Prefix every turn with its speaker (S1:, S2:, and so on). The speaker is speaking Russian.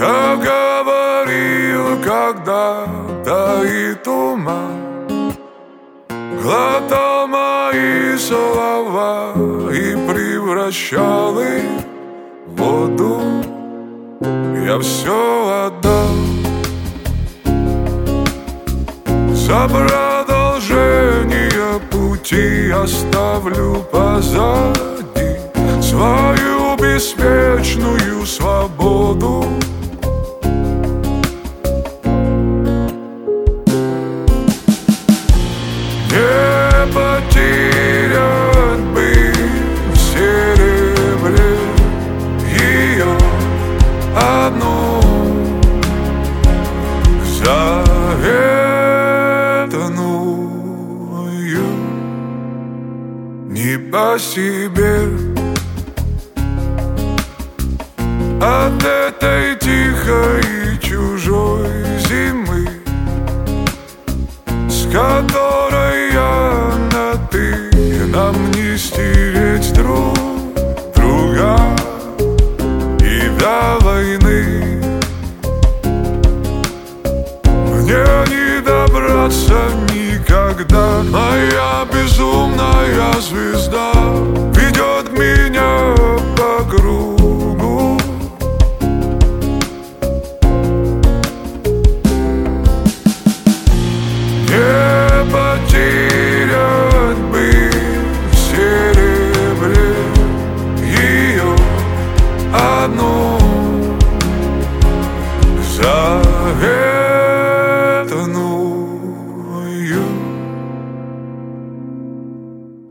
S1: Как говорил когда-то и туман, глотал мои слова и превращал их в воду. Я все отдал за продолжение пути, оставлю позади свою беспечную свободу. Не потерять бы в серебре ее одну заветную. Не по себе от этой тихой и чужой зимы, с которой я на ты. Нам не стереть друг друга и давай